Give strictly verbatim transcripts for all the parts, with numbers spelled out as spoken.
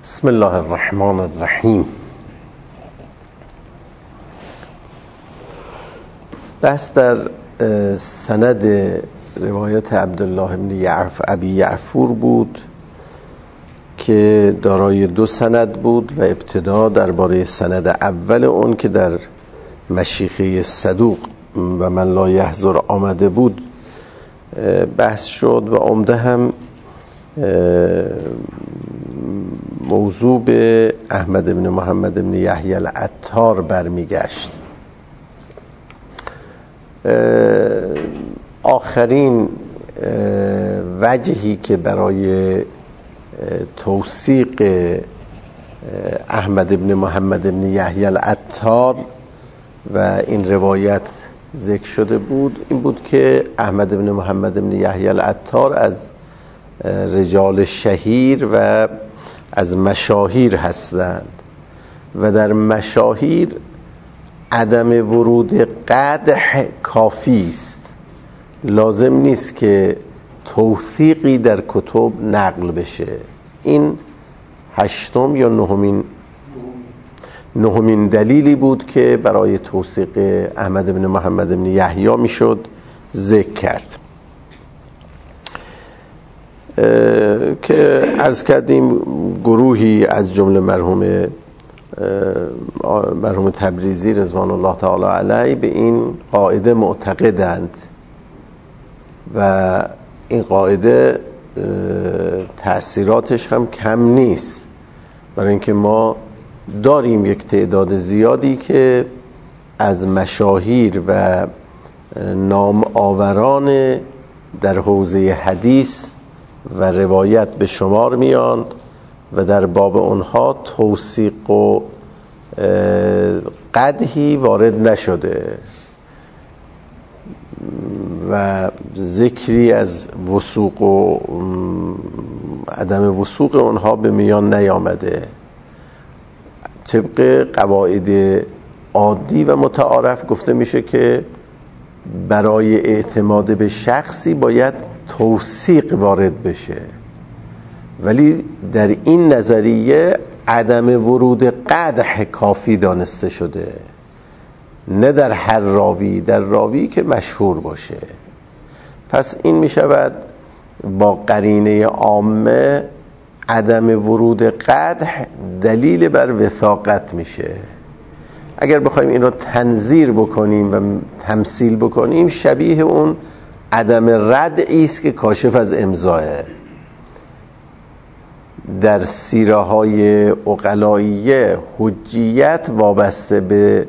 بسم الله الرحمن الرحیم. بحث در سند روایت عبدالله بن یعف ابی یعفور بود که دارای دو سند بود و ابتدا درباره سند اول اون که در مشیخه صدوق و من لا یحضر آمده بود بحث شد و عمده هم موضوع به احمد بن محمد بن یحیی العطار برمیگشت. آخرین وجهی که برای توثیق احمد بن محمد بن یحیی العطار و این روایت ذکر شده بود این بود که احمد بن محمد بن یحیی العطار از رجال شهیر و از مشاهیر هستند و در مشاهیر عدم ورود قدح کافی است، لازم نیست که توثیقی در کتب نقل بشه. این هشتم یا نهمین نهمین دلیلی بود که برای توثیق احمد بن محمد بن یحیی میشد ذکر کرد که عرض کردیم گروهی از جمله مرحوم مرحوم تبریزی رضوان الله تعالی علیه به این قاعده معتقدند و این قاعده تأثیراتش هم کم نیست، برای اینکه ما داریم یک تعداد زیادی که از مشاهیر و نام آوران در حوزه حدیث و روایت به شمار میاند و در باب اونها توثیق و قدحی وارد نشده و ذکری از وثوق و عدم وثوق اونها به میان نیامده. طبق قواعد عادی و متعارف گفته میشه که برای اعتماد به شخصی باید توثیق وارد بشه، ولی در این نظریه عدم ورود قدح کافی دانسته شده، نه در هر راوی، در راوی که مشهور باشه. پس این می شود با قرینه عامه عدم ورود قدح دلیل بر وثاقت میشه. اگر بخوایم این رو تنظیر بکنیم و تمثیل بکنیم شبیه اون عدم ردعی است که کاشف از امضاه. در سیره های عقلائیه حجیت وابسته به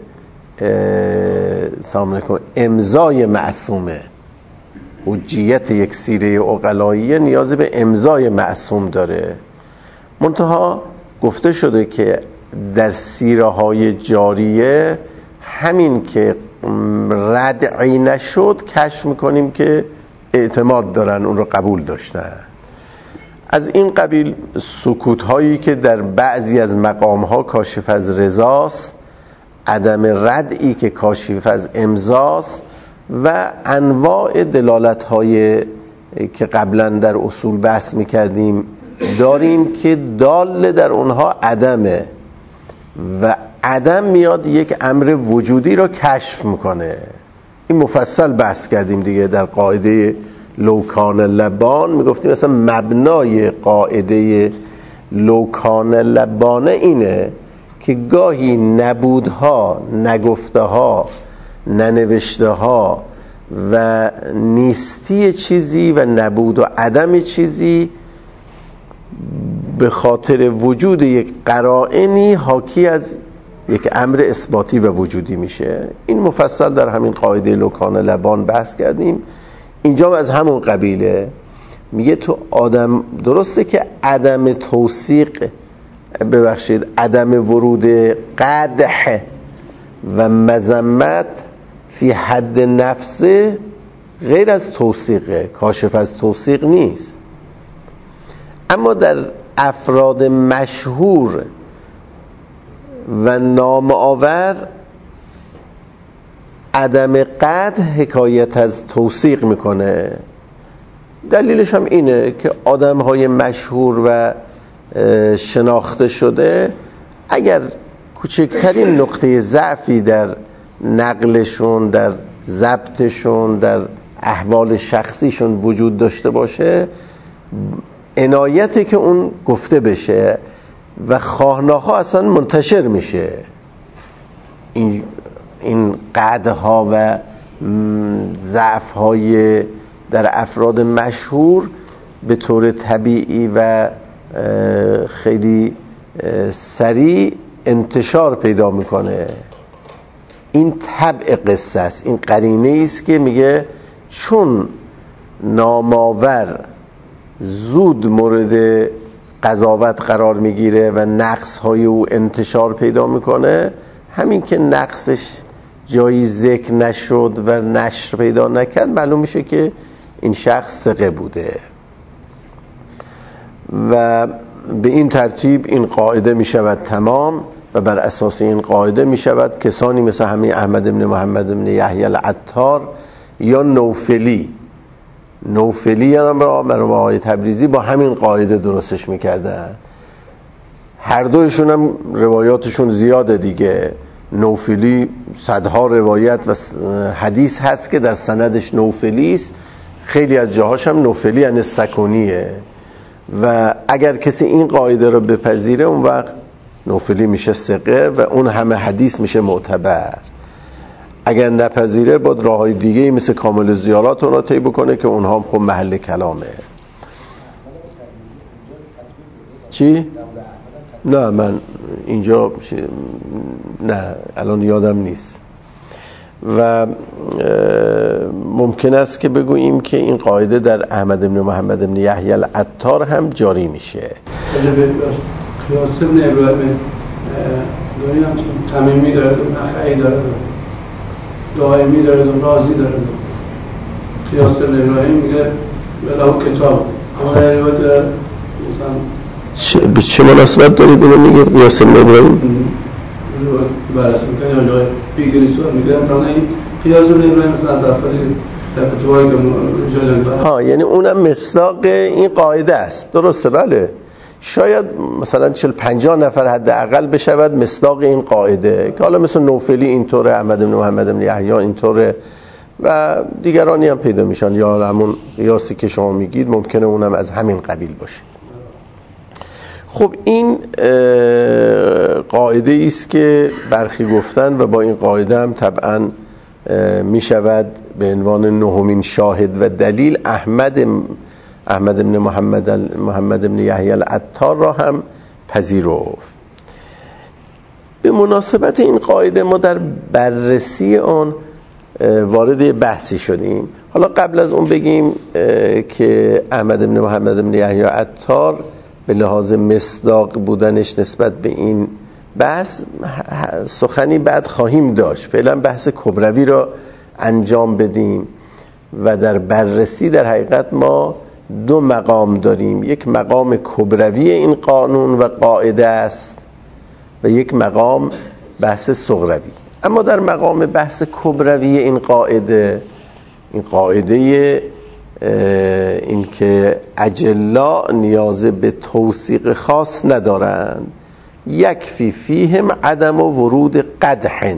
سلام علیکم امضای معصومه. حجیت یک سیره عقلائیه نیاز به امضای معصوم داره. منتها گفته شده که در سیره های جاریه همین که ردعی نشد کشف میکنیم که اعتماد دارن، اون رو قبول داشتن. از این قبیل سکوت هایی که در بعضی از مقام ها کاشف از رضاست، عدم ردعی که کاشف از امضاست و انواع دلالت های که قبلا در اصول بحث میکردیم داریم که دال در اونها عدمه و عدم میاد یک امر وجودی رو کشف میکنه. این مفصل بحث کردیم دیگه در قاعده لوکان لبان، میگفتیم مثلا مبنای قاعده لوکان لبانه اینه که گاهی نبودها، نگفتها، ننوشتها و نیستی چیزی و نبود و عدم چیزی به خاطر وجود یک قرائنی حاکی از یک امر اثباتی و وجودی میشه. این مفصل در همین قاعده لوکان لبان بحث کردیم. اینجا از همون قبیله میگه تو آدم درسته که عدم توثیق ببخشید عدم ورود قدح و مذمت فی حد نفسه غیر از توثیقه، کاشف از توثیق نیست. اما در افراد مشهور و نام آور عدم قدح حکایت از توثیق میکنه. دلیلش هم اینه که آدم های مشهور و شناخته شده، اگر کوچکترین نقطه ضعفی در نقلشون، در ضبطشون، در احوال شخصیشون وجود داشته باشه، عنایته که اون گفته بشه و خواهناها اصلا منتشر میشه. این این قدها و ضعف‌های در افراد مشهور به طور طبیعی و خیلی سریع انتشار پیدا میکنه. این طبع قصه است، این قرینه است که میگه چون نامآور زود مورد قضاوت قرار میگیره و نقص‌های او انتشار پیدا میکنه، همین که نقصش جایی ذکر نشد و نشر پیدا نکرد، معلوم میشه که این شخص ثقه بوده و به این ترتیب این قاعده میشود تمام و بر اساس این قاعده میشود کسانی مثل همین احمد بن محمد بن یحیی العطار یا نوفلی نوفلی هم را مرحوم آقای تبریزی با همین قاعده درستش میکردن. هر دویشون هم روایاتشون زیاده دیگه. نوفلی صدها روایت و حدیث هست که در سندش نوفلی است، خیلی از جاهاش هم نوفلی یعنی سکونیه و اگر کسی این قاعده رو بپذیره اون وقت نوفلی میشه ثقه و اون همه حدیث میشه معتبر. اگر نپذیره باید راههای دیگه مثل کامل زیارات اونا طی بکنه که اونها هم خب محل کلامه. چی؟ نه من اینجا نه الان یادم نیست و ممکن است که بگوییم که این قاعده در احمد بن محمد بن یحیی العطار هم جاری میشه. قیاس ابن ابراهیم داری هم تمیمی داره، نخعی داره، دائمی داره، رازی داره. قیاس ابن ابراهیم میگه بلاو کتاب اما در روایت مثلا به چه مناسبت دارید اینو میگه قیاس ابن ابراهیم؟ بررسی میکنه یا جای بیگریسور میگه مثلا این قیاس ابن ابراهیم مثلا در افرادی در کتبایی که جای ها یعنی اونم مصداق این قاعده است. درسته بله. شاید مثلا چهل پنجاه نفر حداقل بشود مصداق این قاعده که حالا مثل نوفلی اینطوره، احمد بن محمد بن یحیی اینطوره و دیگرانی هم پیدا میشن یا همون قیاسی که شما میگید ممکنه اونم از همین قبیل باشه. خب این قاعده است که برخی گفتن و با این قاعده هم طبعا میشود به عنوان نهمین شاهد و دلیل احمد احمد بن محمد محمد بن یحیی العطار را هم پذیرفت. به مناسبت این قاعده ما در بررسی آن وارد بحثی شدیم. حالا قبل از اون بگیم که احمد بن محمد بن یحیی العطار به لحاظ مصداق بودنش نسبت به این بحث سخنی بعد خواهیم داشت. فعلا بحث کبروی را انجام بدیم و در بررسی در حقیقت ما دو مقام داریم. یک مقام کبروی این قانون و قاعده است و یک مقام بحث صغروی. اما در مقام بحث کبروی این قاعده این قاعده این که اجلا نیاز به توثیق خاص ندارند، یکفی فیهم عدم ورود قدح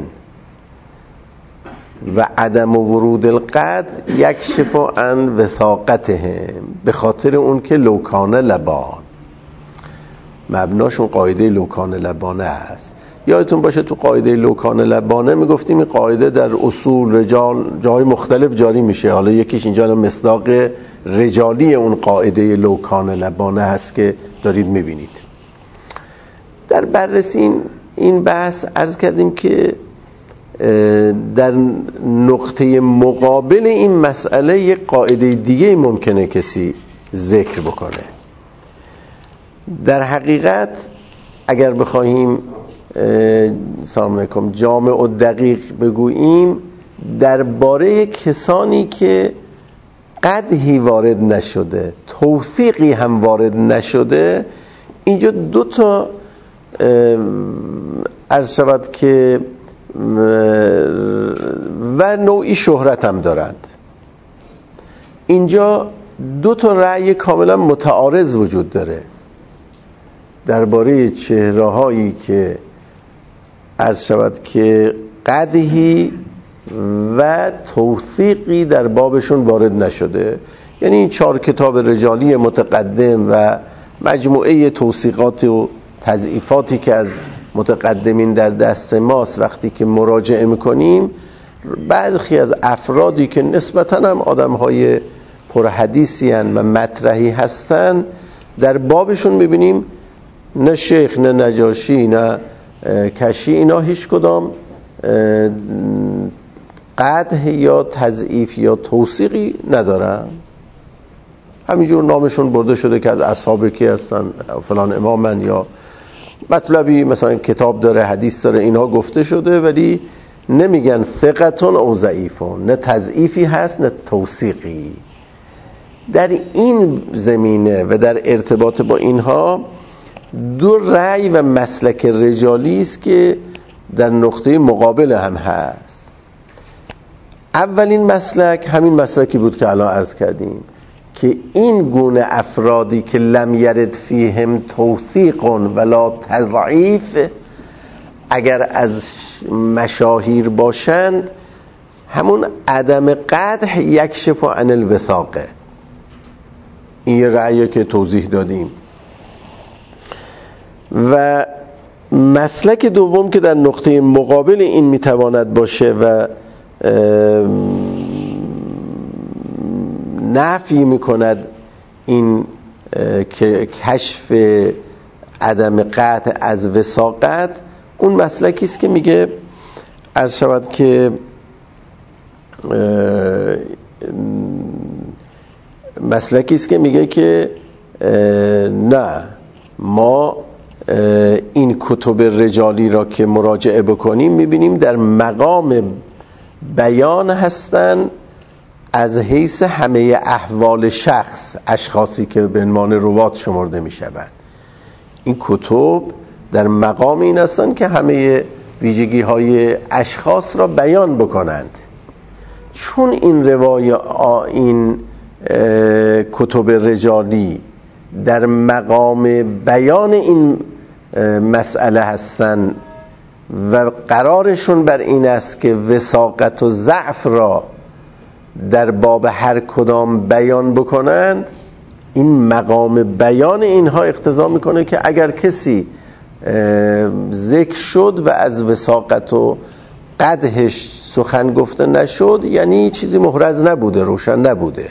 و عدم ورود القدح یکشف عن وثاقتهم، به خاطر اون که لوکان لبان مبناشون قاعده لوکان لبانه است. یادتون باشه تو قاعده لوکان لبانه میگفتیم این قاعده در اصول رجال جای مختلف جاری میشه. حالا یکیش اینجا مصداق رجالی اون قاعده لوکان لبانه هست که دارید میبینید. در بررسی این بحث عرض کردیم که در نقطه مقابل این مسئله یک قاعده دیگه ممکنه کسی ذکر بکنه. در حقیقت اگر بخواهیم سلام علیکم جامع و دقیق بگوییم درباره کسانی که قدحی وارد نشده توثیقی هم وارد نشده، اینجا دو تا عرض شود که و نوعی شهرت هم دارند. اینجا دو تا رأی کاملا متعارض وجود داره. درباره چهره هایی که عرض شود که قدحی و توثیقی در بابشون وارد نشده، یعنی این چهار کتاب رجالی متقدم و مجموعه توثیقات و تضعیفاتی که از متقدمین در دست ماست، وقتی که مراجعه میکنیم برخی از افرادی که نسبتاً هم آدم‌های پرحدیثی هستند و مطرحی هستند در بابشون میبینیم نه شیخ نه نجاشی نه کشی اینا هیچ کدام قدح یا تضعیف یا توثیقی ندارن، همینجور نامشون برده شده که از اصحاب کی هستن، فلان امامن، یا مطلبی مثلا کتاب داره حدیث داره اینها گفته شده، ولی نمیگن ثقتون او ضعیفون، نه تضعیفی هست نه توثیقی. در این زمینه و در ارتباط با اینها دو رأی و مسلک رجالی است که در نقطه مقابل هم هست. اولین مسلک همین مسلکی بود که الان عرض کردیم که این گونه افرادی که لم یرد فیهم توثیق ولا تضعیف اگر از مشاهیر باشند همون عدم قدح یکشف عن الوثاقه. این یه رأیی که توضیح دادیم. و مسلک دوم که در نقطه مقابل این میتواند باشه و نفی میکند این که کشف عدم قطع از وثاقت، اون مسلکی است که میگه عرض شود که مسلکی است که میگه که نه، ما این کتب رجالی را که مراجعه بکنیم میبینیم در مقام بیان هستن از حیث همه احوال شخص، اشخاصی که به عنوان روات شمرده میشود. این کتب در مقام این هستن که همه ویژگی های اشخاص را بیان بکنند. چون این روای این کتب رجالی در مقام بیان این مسئله هستن و قرارشون بر این است که وثاقت و ضعف را در باب هر کدام بیان بکنند، این مقام بیان اینها اقتضا میکنه که اگر کسی ذکر شد و از وثاقت و قدحش سخن گفته نشد، یعنی چیزی محرز نبوده، روشن نبوده.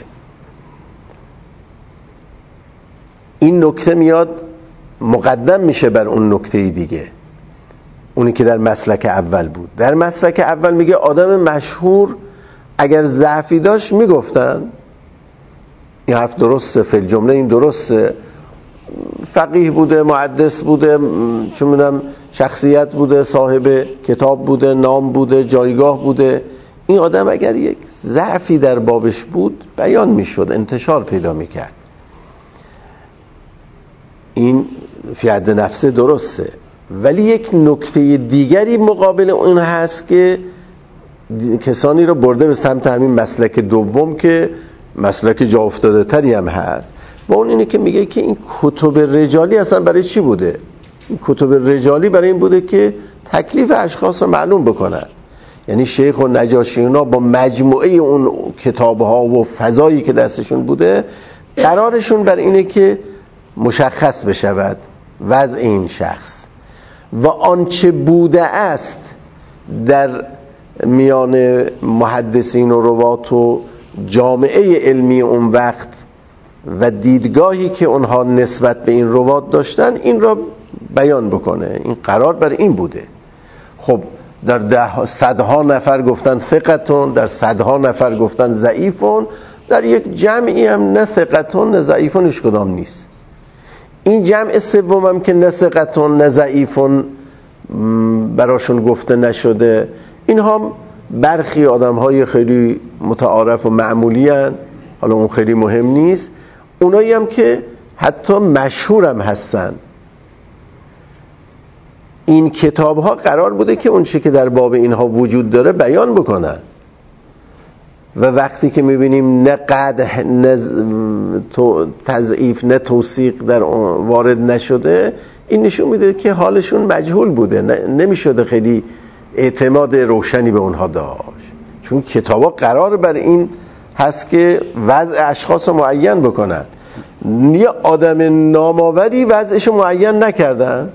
این نکته میاد مقدم میشه بر اون نکته دیگه، اونی که در مسلک اول بود. در مسلک اول میگه آدم مشهور اگر ضعفی داشت میگفتن این حرف درسته، فی الجمله این درسته، فقیه بوده، محدث بوده، چون میدونم شخصیت بوده، صاحب کتاب بوده، نام بوده، جایگاه بوده، این آدم اگر یک ضعفی در بابش بود بیان میشد، انتشار پیدا میکرد. این فی حد نفسه درسته، ولی یک نکته دیگری مقابل اون هست که کسانی رو برده به سمت همین مسلک دوم که مسلک جا افتاده تری هم هست. با اون اینه که میگه که این کتب رجالی اصلا برای چی بوده؟ این کتب رجالی برای این بوده که تکلیف اشخاص رو معلوم بکنن. یعنی شیخ و نجاشی اونا با مجموعه اون کتابها و فضایی که دستشون بوده قرارشون بر اینه که مشخص بشود وضع این شخص و آنچه بوده است در میان محدثین و روات و جامعه علمی اون وقت و دیدگاهی که اونها نسبت به این روات داشتن این را بیان بکنه. این قرار بر این بوده. خب در ده صدها نفر گفتن ثقتون، در صدها نفر گفتن ضعیفون، در یک جمعی هم نه ثقتون نه ضعیفون هیچ کدام نیست. این جمع سوم هم که نه ثقتون نه ضعیفون براشون گفته نشده، اینها برخی آدم‌های خیلی متعارف و معمولی هن. حالا اون خیلی مهم نیست. اونایی هم که حتی مشهور هم هستن. این کتاب‌ها قرار بوده که اون چی که در باب اینها وجود داره بیان بکنن. و وقتی که میبینیم نه قدح نه تضعیف نه توثیق در وارد نشده، این نشون میده که حالشون مجهول بوده، نمیشده خیلی اعتماد روشنی به اونها داشت، چون کتابا قرار بر این هست که وضع اشخاص معین بکنن. یه آدم نامآوری وضعش معین نکردن.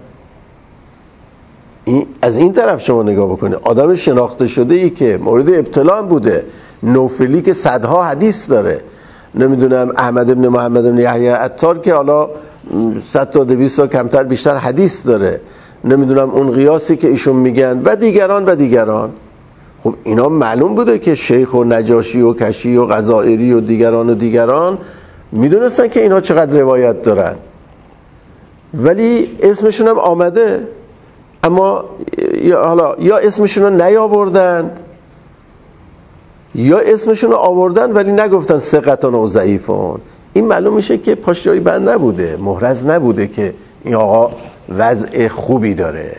این از این طرف شما نگاه بکنید، آدم شناخته شده ای که مورد ابتلا بوده، نوفلی که صدها حدیث داره، نمیدونم احمد ابن محمد ابن یحیی عطار که حالا صد تا دویست تا کمتر بیشتر حدیث داره، نمیدونم اون قیاسی که ایشون میگن و دیگران و دیگران. خب اینا معلوم بوده که شیخ و نجاشی و کشی و غزائری و دیگران و دیگران میدونستن که اینا چقدر روایت دارن، ولی اسمشون هم آمده، اما یا حالا یا اسمشون رو نیاوردن یا اسمشون رو آوردن ولی نگفتن ثقتون و ضعیفون. این معلوم میشه که پاش جایی بند نبوده، محرز نبوده که این آقا وضع خوبی داره.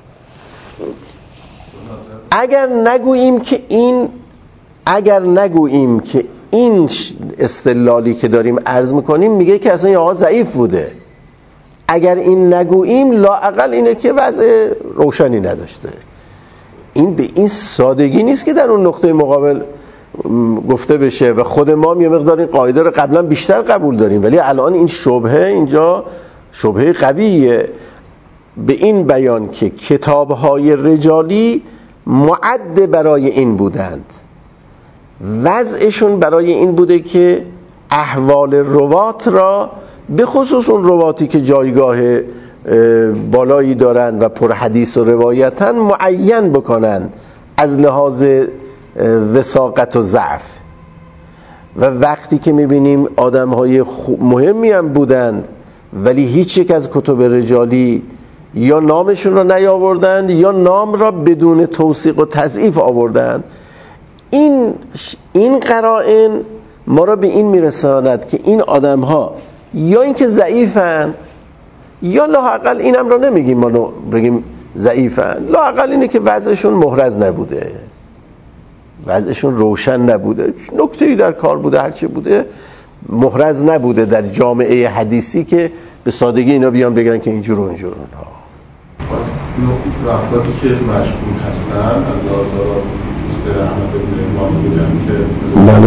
اگر نگوییم که این اگر نگوییم که این استدلالی که داریم عرض میکنیم میگه که اصلا این آقا ضعیف بوده، اگر این نگوییم لااقل اینه که وضع روشنی نداشته. این به این سادگی نیست که در اون نقطه مقابل گفته بشه و خود ما یه مقدار این قاعده رو قبلا بیشتر قبول داریم، ولی الان این شبهه اینجا شبهه قویه به این بیان که کتاب‌های رجالی معد برای این بودند، وضعشون برای این بوده که احوال روات را به خصوص اون رواتی که جایگاه بالایی دارن و پر حدیث و روایتن معین بکنن از لحاظ وثاقت و ضعف. و وقتی که میبینیم آدم‌های مهمی هم بودند ولی هیچ یک از کتب رجالی یا نامشون را نیاوردند یا نام را بدون توثیق و تضعیف آوردند، این این قرائن ما را به این میرساند که این آدم‌ها یا اینکه ضعیفند یا لااقل اینم را نمیگیم ما بگیم ضعیفند، لااقل اینه که وضعشون محرز نبوده، وضعشون روشن نبوده، نکته‌ای در کار بوده، هرچی بوده محرز نبوده در جامعه حدیثی که به سادگی اینا بیان بگن که اینجور و اینجور. اونها افرادی که مشغول هستن الله تعالی دوست احمد بن امام میگن که بله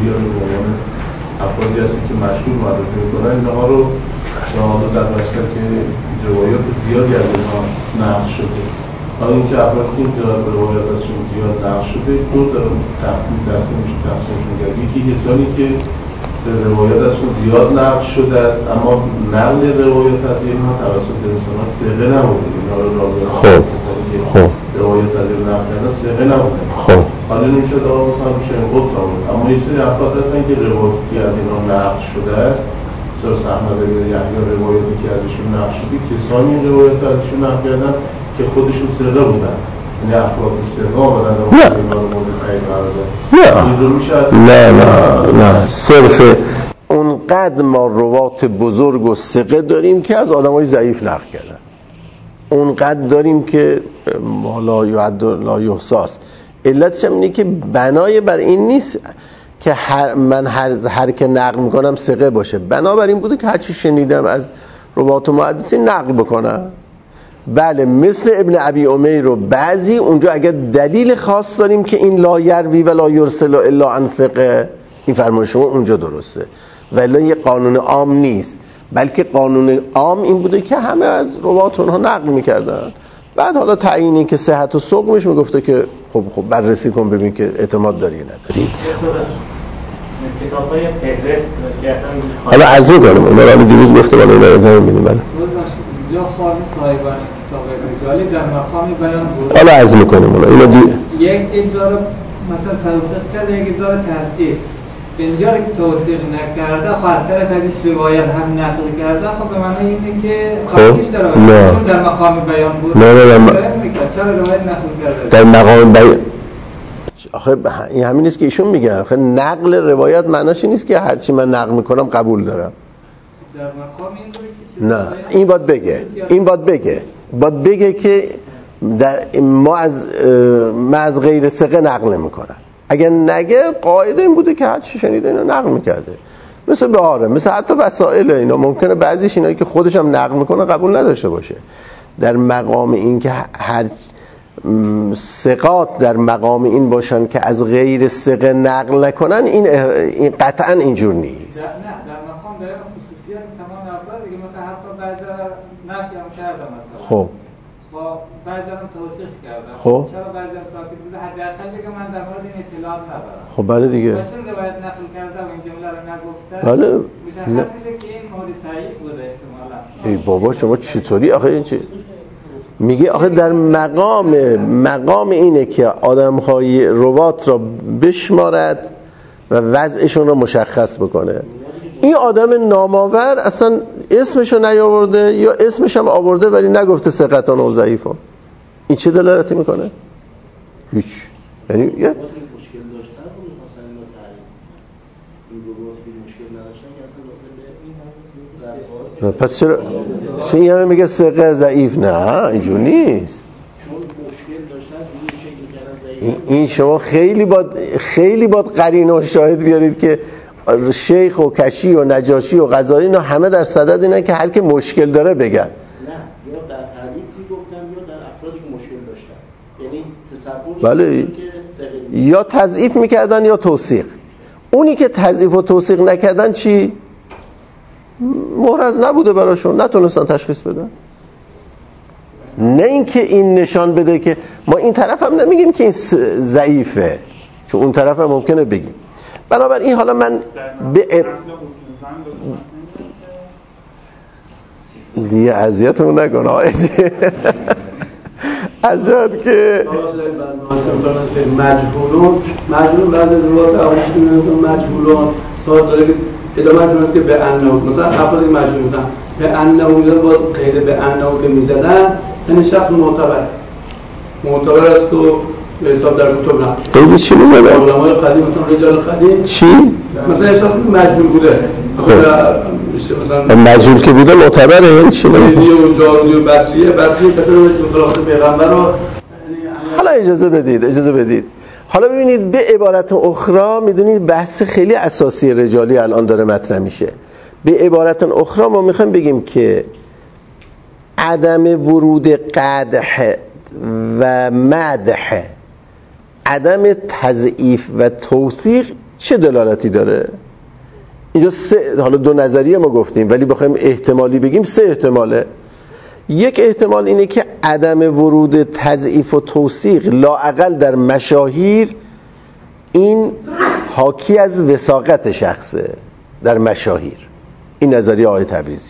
افرادی هستن که مشغول معرفی میکنن اینها رو شما در باشتر که روایات زیادی از اینها نقل شده. حالا اینکه افراد این روایات ازشون زیاد نقل شده دو در تقسیم دسته میشه تقسیمشون کرد. یکی کسانی که روایات ازشون زیاد نقل شده است اما نقل روایات از اینها توسط انسان‌ها ثقه نبوده، اینها رو راویان خب خب روایات از این نقل کردن ثقه نبوده. خب حالا نمیشه آقا مثلا میشه قط آورد، اما یه سری افراد هستن که روایاتی از اینها نقل شده است، سرس احمد بن یحیی روایاتی که ازشون نقل شده کسانی این روایات ازشون نقل کردن که خودشون ثقه بودن، یعنی افراد ثقه آمدن و اینا رو مورد تایید قرار دادن. نه نه نه صرف اونقدر ما روات بزرگ و ثقه داریم که از آدمای ضعیف نقل کردن، اونقدر داریم که لا یعد لا یحصاست. علتش هم اینه که بنای بر این نیست که هر من هر هر که نقل میکنم ثقه باشه، بنابر این بوده که هر چی شنیدم از روات و محدثین نقل بکنم. بله مثل ابن ابی امیر رو بعضی اونجا اگر دلیل خاص داریم که این لا یروی و لا یرسل الا عن ثقه، این فرمان شما اونجا درسته، ولی یه قانون عام نیست، بلکه قانون عام این بوده که همه از روات اونها نقل میکردن. بعد حالا تعیینی که صحت و سقمش میگفته که خب خب بررسی کن ببین که اعتماد داری نداری. کتاب‌های فهرست که اصلا حالا از میکنم اونا رو دیروز گفته بالا اونا رو زمین میدیم. بله یا خواهی صاحبان کتاب رجالی در مقام بیان بود. حالا از میکنیم اونا اینو دی... یک ادعا مثلا توثیق کرده، یک ادعا تصدیق. اینجا که توثیق نکرده خواستر ازش روایت هم نقل کرده، خب به معنی اینه که خواهیش داره چون در مقام بیان بود. نه نه نه چرا روایت نقل کرده؟ در مقام بیان آخه این همین نیست که ایشون میگن. آخه نقل روایت معناش این نیست که هرچی من نقل میکنم قبول دارم. در مقام این نه این باید بگه این باید بگه باید بگه که در ما از ما از غیر ثقه نقل نمیکنم. اگر نگه قاعده این بوده که هر چی شنیده اینو نقل میکرده. مثل بهاره، مثل حتی وسائل اینا ممکنه بعضیش اینایی که خودش هم نقل میکنه قبول نداشته باشه. در مقام این که هر ثقات در مقام این باشن که از غیر ثقه نقل نکنن، این این قطعا اینجور نیست. نه در مقام داره خصوصیات تمام افراد دیگه، مثلا حتی بعضی نفی هم کردم مثلا. خب با بعضی هم توصیف کردم. خب چرا بعضی هم ساکت بوده؟ حداقل بگم من در مورد این اطلاعات ندارم. خب بله دیگه. چون روایت نقل کرده و این جمله رو نگفته. بله. مشخص میشه که این مورد تایید بوده احتمالاً. ای بابا شما چطوری آخه این چی؟ میگه آخه در مقام مقام اینه که آدم‌های روات را بشمارد و وضعشون را مشخص بکنه. این آدم نامآور اصلا اسمش رو نیاورده یا اسمش هم آورده ولی نگفته ثقتان و ضعیفان. این چه دلالتی میکنه؟ هیچ. یعنی یه مشکل داشتن بود مثلا اینو تعریف این روات که مشکل نداشتن که اصلا لازم به این پس چرا چون این همه میگه ثقه ضعیف؟ نه اینجور نیست. چون مشکل داشتن این شکل کردن ضعیف. این شما خیلی باید خیلی باید قرینه و شاهد بیارید که شیخ و کشی و نجاشی و غزالی اینا همه در صدد اینه که هر که مشکل داره بگن. نه یا در تعریف میگفتن یا در افرادی که مشکل داشتن. یعنی تصور بله. که یا تضعیف میکردن یا توثیق. اونی که تضعیف و توثیق نکردن چی؟ محرز نبوده براشون، نتونستن تشخیص بدن. نه اینکه این نشان بده که ما این طرف هم نمیگیم که این ضعیفه، چون اون طرف هم ممکنه بگیم. بنابراین حالا من به دیگه اذیتمون نکن آقای از جهت که مجهولون مجهول بعض روات اولیشون مجهولون تا داره ادامه میده که به انه مثلا افرادی مجهول بودن به انه میذارن با قید به انه که میزدن یعنی شخص معتبر معتبر است و به حساب در کتب نه. قید چی میزدن؟ علمای قدیم مثلا رجال قدیم چی؟ مثلا حساب مجهول بوده. خب مثلا مجهول که بوده معتبره این چی؟ قیدی و جارودی و بطریه بطریه به طور خلاف پیغمبر رو. حالا اجازه بدید اجازه بدید حالا ببینید به عبارت اخرى میدونید بحث خیلی اساسی رجالی الان داره مطرح میشه. به عبارت اخرى ما میخوایم بگیم که عدم ورود قدح و مدح، عدم تضعیف و توثیق چه دلالتی داره؟ اینجا سه، حالا دو نظریه ما گفتیم ولی بخوایم احتمالی بگیم سه احتماله. یک احتمال اینه که عدم ورود تضعیف و توثیق لااقل در مشاهیر این حاکی از وثاقت شخصه در مشاهیر. این نظریه آقای تبریزی.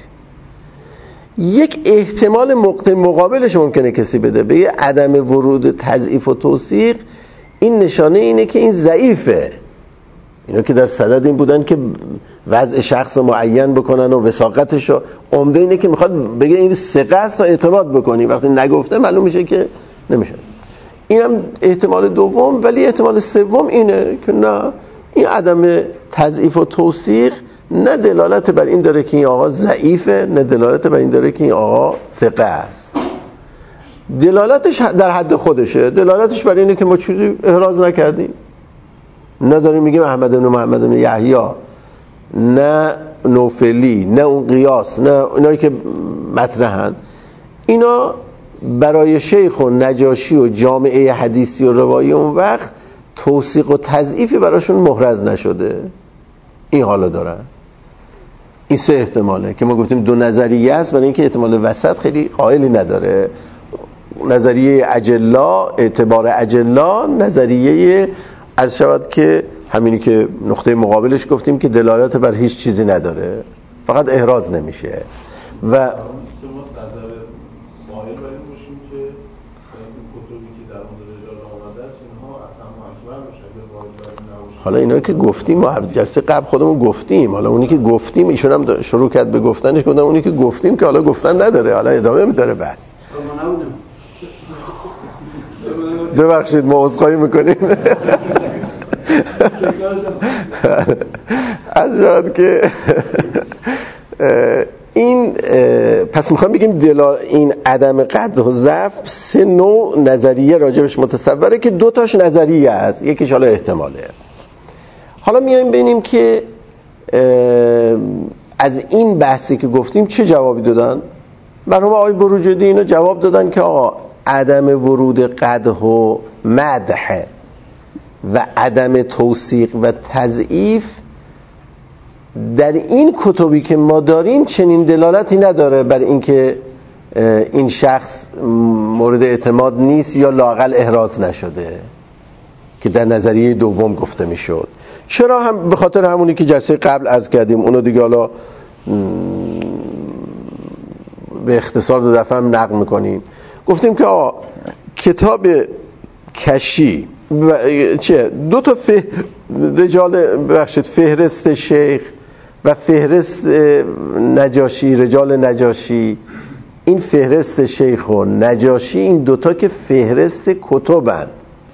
یک احتمال مقابلش ممکنه کسی بده بگه عدم ورود تضعیف و توثیق این نشانه اینه که این ضعیفه. اینا که در صدد این بودن که وضع شخص معین بکنن و وثاقتش رو، عمده اینه که میخواد بگه این ثقه است تا اعتماد بکنی، وقتی نگفته معلوم میشه که نمیشه. اینم احتمال دوم. ولی احتمال سوم اینه که نه، این عدم تضعیف و توثیق نه دلالت بر این داره که این آقا ضعیفه، نه دلالت بر این داره که این آقا ثقه است. دلالتش در حد خودشه. دلالتش بر اینه که ما چیزی احراز نکردیم، نداریم میگیم احمد بن محمد بن یحیی، نه نوفلی، نه اون قیاس، نه اینایی که مطرحن، اینا برای شیخ و نجاشی و جامعه حدیثی و روایی اون وقت توثیق و تضعیفی براشون محرز نشده. این حالا دارن. این سه احتماله که ما گفتیم دو نظریه است، برای اینکه احتمال وسط خیلی قائلی نداره. نظریه اجلا، اعتبار اجلا، نظریه عرض شود که همینی که نقطه مقابلش گفتیم که دلالت بر هیچ چیزی نداره، فقط احراز نمیشه. و حالا اینا که گفتیم ما جلسه قبل خودمون گفتیم، حالا اونی که گفتیم ایشون هم شروع کرد به گفتنش، گفتم اونی که گفتیم که حالا گفتن نداره، حالا ادامه میداره بس. ببخشید ما عذرخواهی میکنیم. عرض شد که این پس میخوام بگیم دلا این عدم قدح و ضعف سه نوع نظریه راجبش متصوره که دو تاش نظریه است، یکیش حالا احتماله. حالا میایم ببینیم که از این بحثی که گفتیم چه جوابی دادن. مرحوم آقای بروجردی اینا جواب دادن که آقا عدم ورود قدح و مدح و عدم توثیق و تضعیف در این کتبی که ما داریم چنین دلالتی نداره بر اینکه این شخص مورد اعتماد نیست یا لااقل احراز نشده که در نظریه دوم گفته میشد. چرا؟ هم به خاطر همونی که جلسه قبل عرض کردیم، اونو دیگه حالا به اختصار دو دفعه هم نقل میکنیم. گفتیم که آقا کتاب کشی چه دو تا فه... رجال بخشید فهرست شیخ و فهرست نجاشی، رجال نجاشی، این فهرست شیخ و نجاشی این دوتا که فهرست کتبند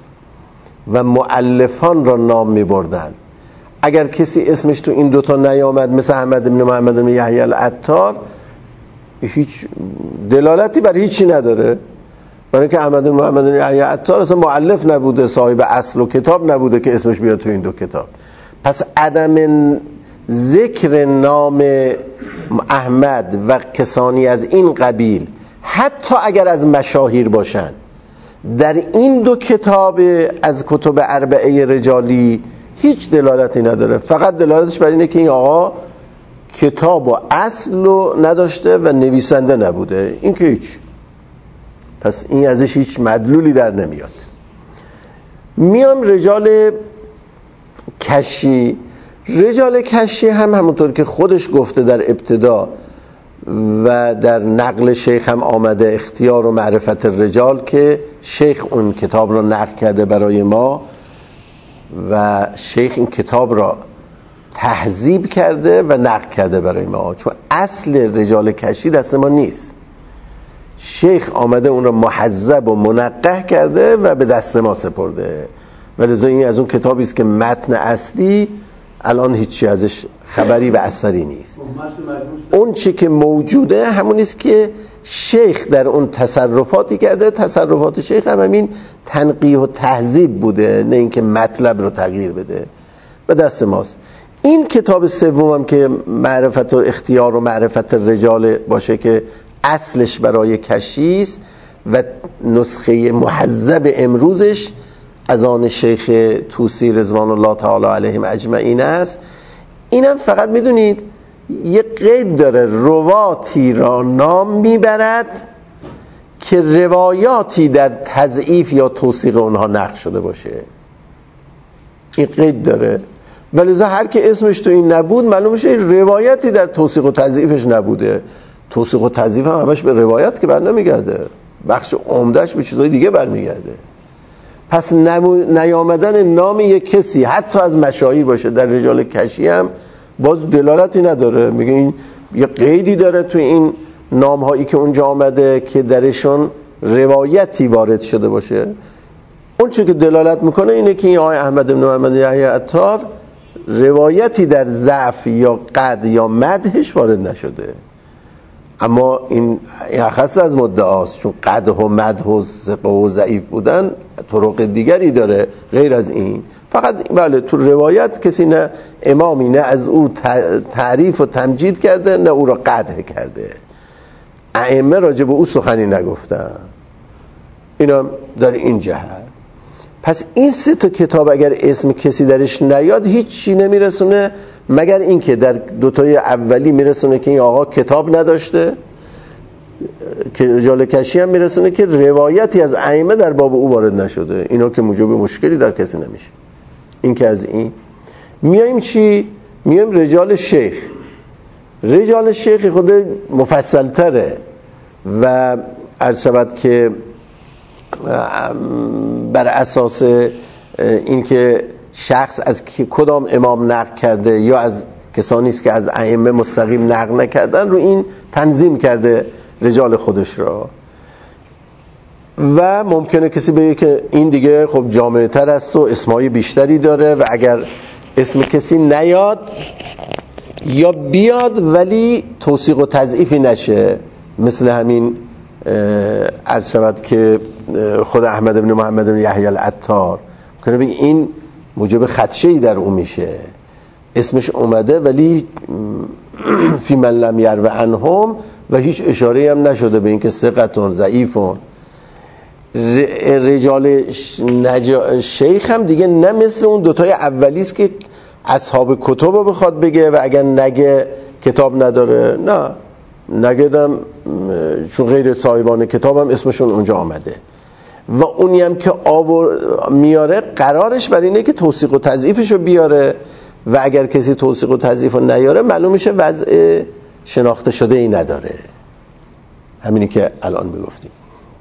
و مؤلفان را نام می بردن. اگر کسی اسمش تو این دوتا نیامد مثل احمد بن محمد بن یحیی العطار، هیچ دلالتی بر هیچی نداره، برای اینکه احمد بن محمد بن یحیی العطار اصلا مؤلف نبوده، صاحب اصل و کتاب نبوده که اسمش بیاد تو این دو کتاب. پس عدم ذکر نام احمد و کسانی از این قبیل حتی اگر از مشاهیر باشند در این دو کتاب از کتب اربعه رجالی هیچ دلالتی نداره، فقط دلالتش بر اینه که این آقا کتاب و اصل رو نداشته و نویسنده نبوده، این که هیچ. پس این ازش هیچ مدلولی در نمیاد. میام رجال کشی. رجال کشی هم همونطور که خودش گفته در ابتدا و در نقل شیخ هم آمده، اختیار و معرفت الرجال، که شیخ اون کتاب را نقل کرده برای ما و شیخ این کتاب را تهذیب کرده و نقل کرده برای ما، چون اصل رجال کشی دست ما نیست. شیخ آمده اون را محذب و منقح کرده و به دست ما سپرده و لذا این از اون کتابی است که متن اصلی الان هیچی ازش خبری و اثری نیست. اون چی که موجوده همون است که شیخ در اون تصرفاتی کرده، تصرفات شیخ هم همین تنقیح و تهذیب بوده، نه اینکه مطلب رو تغییر بده، و دست ماست. این کتاب سوم هم که معرفت و اختیار و معرفت الرجال باشه که اصلش برای کشی است و نسخه محذب امروزش از آن شیخ طوسی رضوان الله تعالی علیهم اجمعین است. اینم فقط میدونید یه قید داره، رواتی را نام میبرد که روایاتی در تضعیف یا توثیق اونها نقل شده باشه. این قید داره، ولی هر که اسمش تو این نبود معلوم میشه روایتی در توثیق و تضعیفش نبوده. توثیق و تضعیف هم همش به روایت که بر نمیگرده، بخش عمدهش به چیزای دیگه برمیگرده. پس نیامدن نام یک کسی حتی از مشاهیر باشه در رجال کشی هم باز دلالتی نداره. میگه این یه قیدی داره تو این نام هایی که اونجا آمده که درشون روایتی وارد شده باشه. اون چه که دلالت میکنه اینه که این آقای احمد بن محمد یحیی العطار روایتی در ضعف یا قد یا مدحش وارد نشده، اما این اخص از مدعاست، چون قدح و مدح و ثقه و ضعیف بودن طرق دیگری داره غیر از این. فقط بله تو روایت کسی نه امامی نه از او تعریف و تمجید کرده نه او را قدح کرده، ائمه راجع به او سخنی نگفتن. اینا در این جهت. پس این سه تا کتاب اگر اسم کسی درش نیاد هیچ چی نمیرسونه، مگر اینکه در دوتای اولی میرسونه که این آقا کتاب نداشته، که رجال کشی هم میرسونه که روایتی از ائمه در باب او وارد نشده. اینا که موجب مشکلی در کسی نمیشه. این که از این میایم چی؟ میایم رجال شیخ. رجال شیخ خود مفصل تره و عرض شود که بر اساس اینکه شخص از کدام امام نقل کرده یا از کسانی است که از ائمه مستقیم نقل نکردن رو این تنظیم کرده رجال خودش را. و ممکنه کسی بگه که این دیگه خب جامع تر است و اسمای بیشتری داره و اگر اسم کسی نیاد یا بیاد ولی توثیق و تضعیفی نشه، مثل همین عرض شود که خود احمد بن محمد بن یحیی العطار کنه بگی این موجب خدشه‌ای در اون میشه، اسمش اومده ولی فی من لم یرو عنهم و هیچ اشاره‌ای هم نشده به اینکه ثقتون ضعیفون. رجال نجا... شیخ هم دیگه نه مثل اون دوتای اولیست که اصحاب کتب رو بخواد بگه و اگر نگه کتاب نداره، نه نگدم چون غیر صاحبان کتاب هم اسمشون اونجا آمده و اونی هم که آور میاره قرارش بر اینه که توثیق و تضعیفش رو بیاره و اگر کسی توثیق و تضعیف رو نیاره معلوم میشه وضع شناخته شده ای نداره، همینی که الان میگفتیم.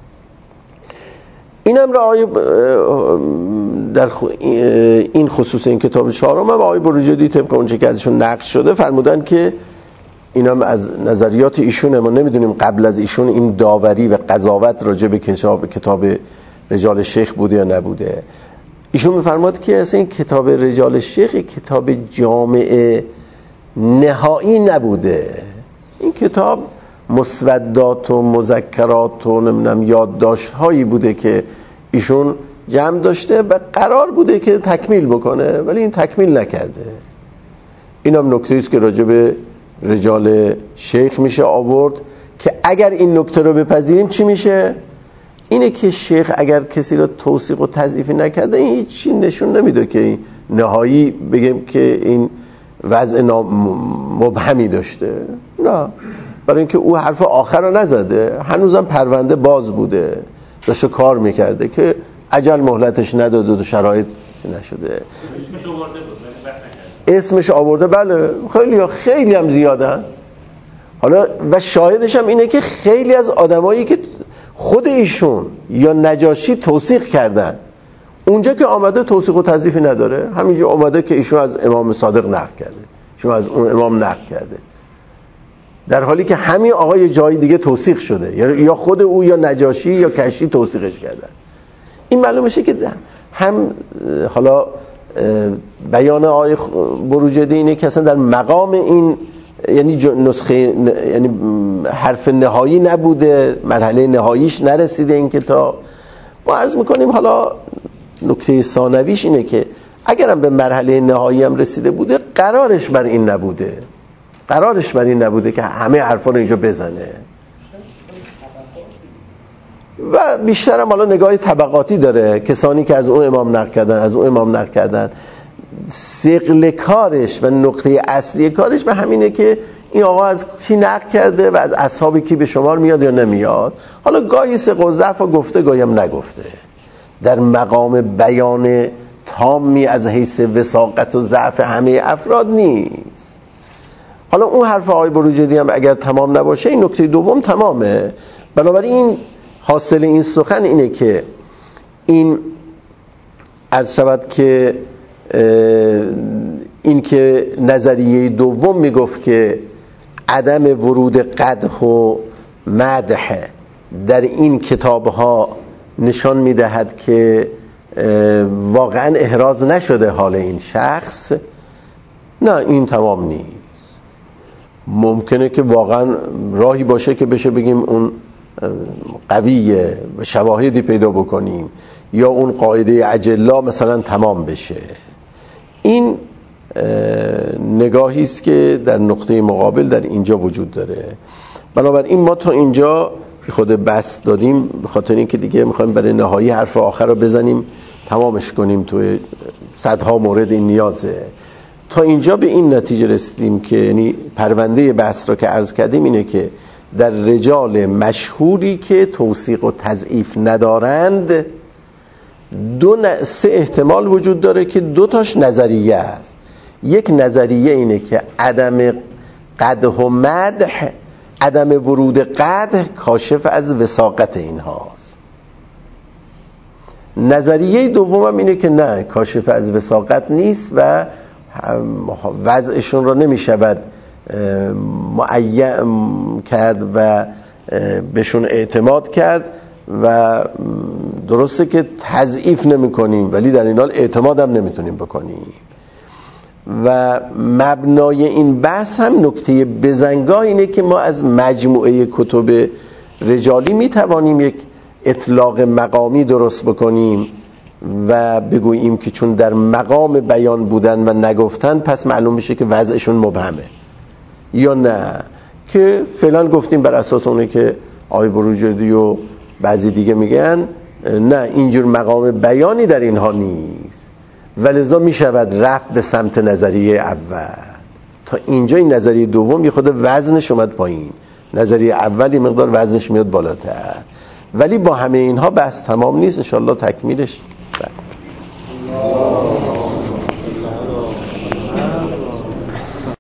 اینم رعای در این خصوص این کتاب چهارم هم آقای بروجردی طبق اونچه که ازشون نقل شده فرمودن که اینم از نظریات ایشونه، ما نمیدونیم قبل از ایشون این داوری و قضاوت راجع به کتاب کتاب رجال شیخ بوده یا نبوده. ایشون میفرماد که اصلا این کتاب رجال شیخ کتاب جامع نهایی نبوده، این کتاب مسودات و مذکرات و نمیدونم یادداشت هایی بوده که ایشون جمع داشته و قرار بوده که تکمیل بکنه ولی این تکمیل نکرده. اینم نکته است که راجع به رجال شیخ میشه آورد که اگر این نکته رو بپذیریم چی میشه؟ اینه که شیخ اگر کسی رو توثیق و تضعیف نکرده این هیچی نشون نمیده که این نهایی بگیم که این وضع مبهمی داشته، نه، برای اینکه او حرف آخر رو نزده، هنوزم پرونده باز بوده، داشته کار میکرده که عجل مهلتش نداده و شرایط نشده. اسمش آورده بود اسمش آورده بله، خیلی خیلی هم زیادن. حالا و شاهدش هم اینه که خیلی از آدمایی که خود ایشون یا نجاشی توثیق کردن اونجا که آمده توثیق و تضعیفی نداره، همینجا آمده که ایشون از امام صادق نقل کرده، ایشون از اون امام نقل کرده، در حالی که همین آقای جای دیگه توثیق شده، یا خود او یا نجاشی یا کشی توثیقش کردن. این معلوم میشه که هم حالا بیان آقای بروجردی اینه که اصلا در مقام این یعنی نسخه یعنی حرف نهایی نبوده، مرحله نهاییش نرسیده این کتاب. ما عرض میکنیم حالا نکته ثانویش اینه که اگرم به مرحله نهایی هم رسیده بوده قرارش بر این نبوده، قرارش بر این نبوده که همه حرفا رو اینجا بزنه و بیشتر هم حالا نگاه طبقاتی داره، کسانی که از اون امام نقل کردن از اون امام نقل کردن، ثقل کارش و نقطه اصلی کارش به همینه که این آقا از کی نقل کرده و از اصحاب کی به شمار میاد یا نمیاد. حالا گاهی ثقل و ضعف گفته گاهی هم نگفته، در مقام بیان تامی از حیث وثاقت و ضعف همه افراد نیست. حالا اون حرف آقای بروجردی هم اگر تمام نباشه این نکته دوم تمامه. بنابراین حاصل این سخن اینه که این عرض شود که این که نظریه دوم میگفت که عدم ورود قدح و مدح در این کتابها نشان میدهد که واقعا احراز نشده حال این شخص، نه این تمام نیست. ممکنه که واقعا راهی باشه که بشه بگیم اون قویه و شواهدی پیدا بکنیم یا اون قاعده اجلا مثلا تمام بشه. این نگاهی است که در نقطه مقابل در اینجا وجود داره. بنابراین ما تا اینجا خود بس دادیم به خاطر اینکه دیگه میخوایم برای نهایی حرف آخر رو بزنیم تمامش کنیم، توی صدها مورد این نیازه. تا اینجا به این نتیجه رسیدیم که یعنی پرونده بحث رو که عرض کردیم اینه که در رجال مشهوری که توثیق و تضعیف ندارند دو ن... سه احتمال وجود داره که دو تاش نظریه است. یک نظریه اینه که عدم قدح و مدح، عدم ورود قدح کاشف از وثاقت اینهاست. نظریه دوم اینه که نه، کاشف از وثاقت نیست و وضعشون رو نمی شود معین کرد و بهشون اعتماد کرد و درسته که تضعیف نمی کنیم ولی در این حال اعتماد هم نمی تونیم بکنیم. و مبنای این بحث هم نکته بزنگاه اینه که ما از مجموعه کتب رجالی میتوانیم یک اطلاق مقامی درست بکنیم و بگوییم که چون در مقام بیان بودن و نگفتن پس معلوم میشه که وضعشون مبهمه، یا نه که فعلا گفتیم بر اساس اونه که آقای بروجردی و بعضی دیگه میگن نه اینجور مقام بیانی در اینها نیست و لذا میشود رفت به سمت نظریه اول. تا اینجا این نظریه دوم یه خود وزنش اومد پایین، نظریه اولی مقدار وزنش میاد بالاتر، ولی با همه اینها بحث تمام نیست، انشاءالله تکمیلش